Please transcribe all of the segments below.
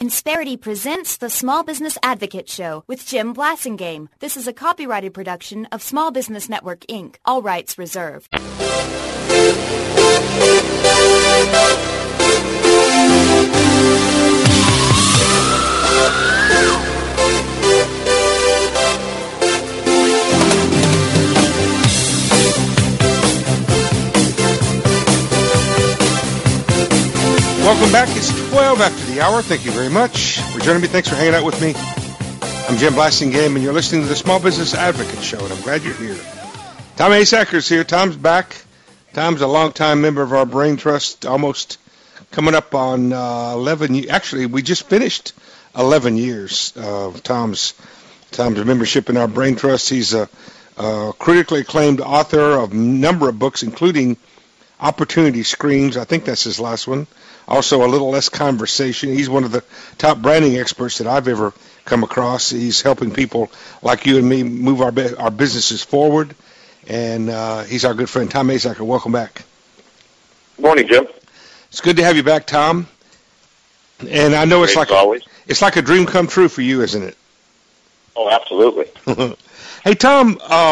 Insperity presents the Small Business Advocate Show with Jim Blasingame. This is a copyrighted production of Small Business Network, Inc. All rights reserved. Welcome back. It's 12 after the hour. Thank you very much for joining me. Thanks for hanging out with me. I'm Jim Blasingame, and you're listening to the Small Business Advocate Show, and I'm glad you're here. Tom Asaker's here. Tom's back. Tom's a longtime member of our Brain Trust, almost coming up on 11 years. Actually, we just finished 11 years of Tom's membership in our Brain Trust. He's a critically acclaimed author of a number of books, including Opportunity Screams. I think that's his last one. Also, A Little Less Conversation. He's one of the top branding experts that I've ever come across. He's helping people like you and me move our businesses forward. And he's our good friend, Tom Asaker. Welcome back. Good morning, Jim. It's good to have you back, Tom. And I know it's like a dream come true for you, isn't it? Oh, absolutely. Hey, Tom,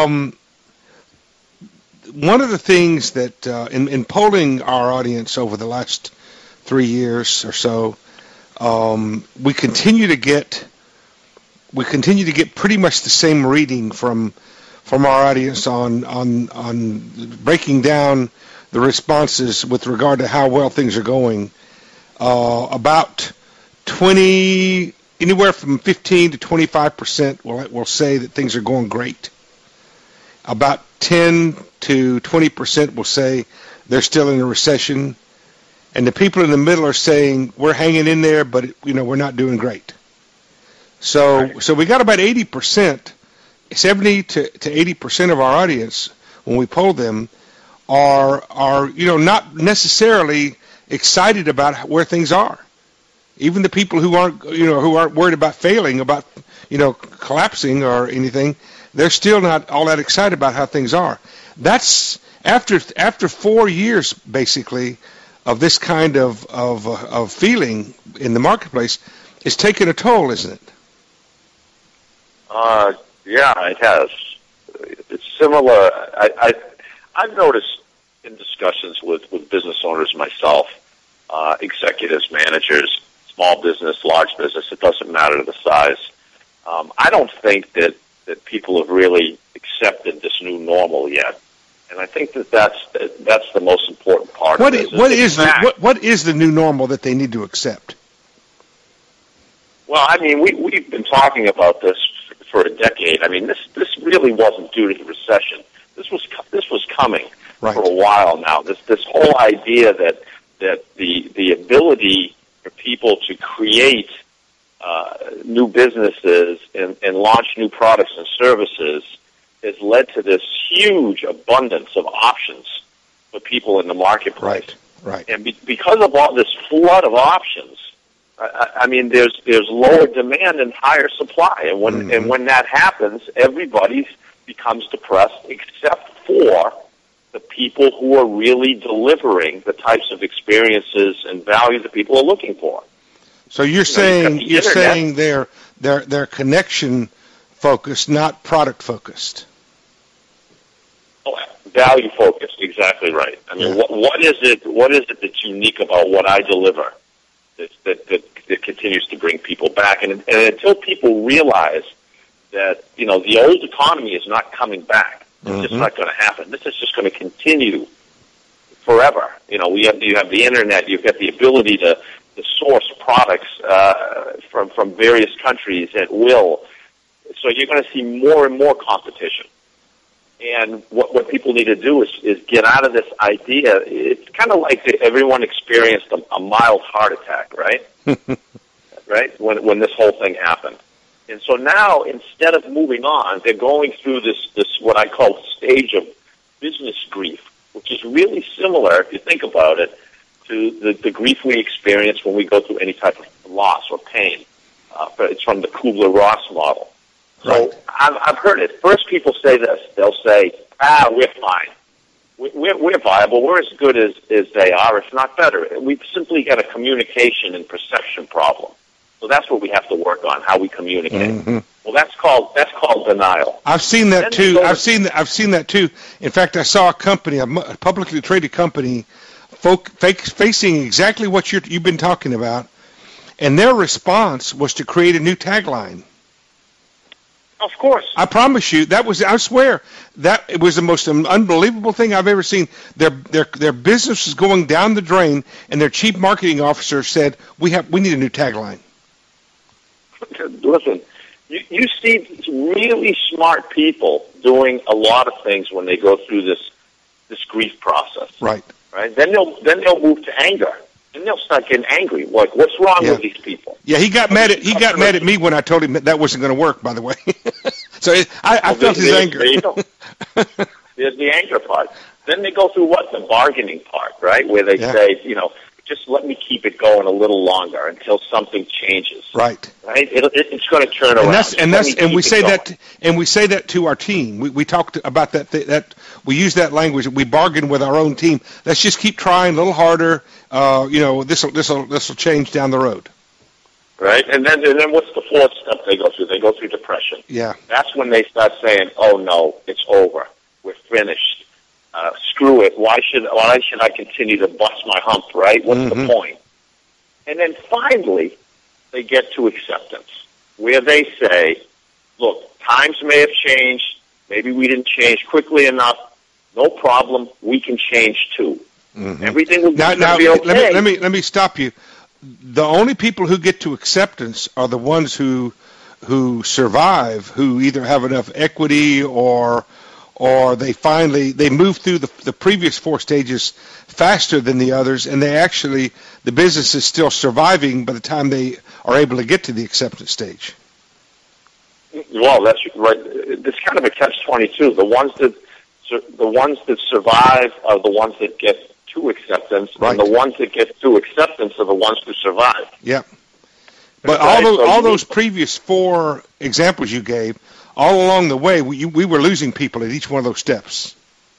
one of the things that in polling our audience over the last 3 years or so, we continue to get pretty much the same reading from our audience on breaking down the responses with regard to how well things are going. About anywhere from 15 to 25% will say that things are going great. About 10 to 20% will say they're still in a recession. And the people in the middle are saying, we're hanging in there, but we're not doing great. So we got about 80%, 70 to 80% of our audience, when we poll them, are not necessarily excited about where things are. Even the people who aren't worried about failing, about collapsing or anything, they're still not all that excited about how things are. That's after 4 years, basically, of this kind of feeling in the marketplace. It's taken a toll, isn't it? Yeah, it has. It's similar. I've noticed in discussions with business owners myself, executives, managers, small business, large business, it doesn't matter the size. I don't think that people have really accepted this new normal yet. And I think that's the most important part of it. What is the new normal that they need to accept? Well, I mean, we've been talking about this for a decade. I mean, this really wasn't due to the recession. This was coming for a while now. This whole idea that the ability for people to create new businesses and launch new products and services has led to this huge abundance of options for people in the marketplace. Right. And because of all this flood of options, I mean, there's lower demand and higher supply, and when that happens, everybody becomes depressed, except for the people who are really delivering the types of experiences and value that people are looking for. So you're saying they're connection focused, not product focused. Oh, value focused, exactly right. I mean, what is it that's unique about what I deliver that continues to bring people back? And until people realize that the old economy is not coming back, it's just not going to happen. This is just going to continue forever. You have the internet, you've got the ability to source products from various countries at will. So you're going to see more and more competition. And what people need to do is get out of this idea. It's kind of like everyone experienced a mild heart attack, right? Right? When this whole thing happened. And so now, instead of moving on, they're going through this what I call stage of business grief, which is really similar, if you think about it, to the grief we experience when we go through any type of loss or pain. It's from the Kubler-Ross model. So I've heard it. First, people say this. They'll say, we're fine. We're viable. We're as good as they are, if not better. We've simply got a communication and perception problem. So that's what we have to work on, how we communicate. Mm-hmm. Well, that's called denial. I've seen that too. I've seen that too. In fact, I saw a company, a publicly traded company, facing exactly what you've been talking about, and their response was to create a new tagline. Of course. I promise you, I swear, that it was the most unbelievable thing I've ever seen. Their business was going down the drain, and their chief marketing officer said, we need a new tagline. Listen, you see really smart people doing a lot of things when they go through this grief process. Right. Then they'll move to anger. And they'll start getting angry. Like, what's wrong with these people? Yeah, he got mad at me when I told him that wasn't going to work, by the way. So I felt his anger. There you go. There's the anger part. Then they go through the bargaining part, right? Where they say, just let me keep it going a little longer until something changes. Right. Right? It's going to turn around. And we say that to our team. We talked about that we use that language. We bargain with our own team. Let's just keep trying a little harder. This will change down the road. Right. And then what's the fourth step they go through? They go through depression. Yeah. That's when they start saying, "Oh no, it's over. We're finished. Screw it. Why should I continue to bust my hump, right? What's the point?" And then finally, they get to acceptance, where they say, look, times may have changed. Maybe we didn't change quickly enough. No problem. We can change too. Mm-hmm. Everything will be okay. Let me stop you. The only people who get to acceptance are the ones who survive, who either have enough equity or they move through the previous four stages faster than the others, and the business is still surviving by the time they are able to get to the acceptance stage. Well, that's right. It's kind of a catch-22. The ones that survive are the ones that get to acceptance, right. And the ones that get to acceptance are the ones who survive. Yeah. But all those previous four examples you gave, all along the way, we were losing people at each one of those steps.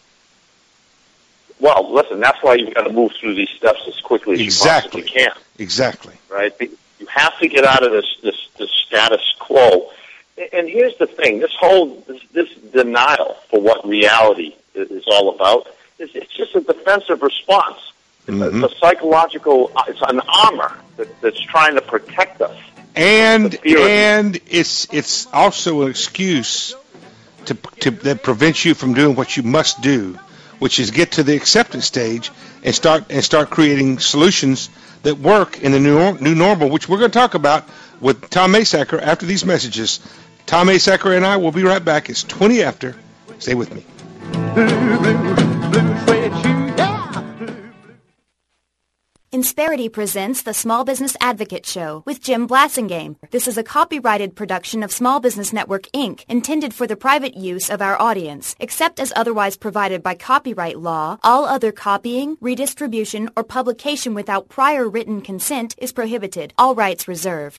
Well, listen, that's why you've got to move through these steps as quickly as you possibly can. Exactly. Right? You have to get out of this status quo. And here's the thing: this denial for what reality is all about it's just a defensive response. Mm-hmm. It's a psychological. It's an armor that's trying to protect us. And it's also an excuse that prevents you from doing what you must do, which is get to the acceptance stage and start creating solutions that work in the new normal, which we're going to talk about with Tom Masacker after these messages. Tom Masacker and I will be right back. It's 20 after. Stay with me. Insperity presents the Small Business Advocate Show with Jim Blasingame. This is a copyrighted production of Small Business Network, Inc., intended for the private use of our audience. Except as otherwise provided by copyright law, all other copying, redistribution, or publication without prior written consent is prohibited. All rights reserved.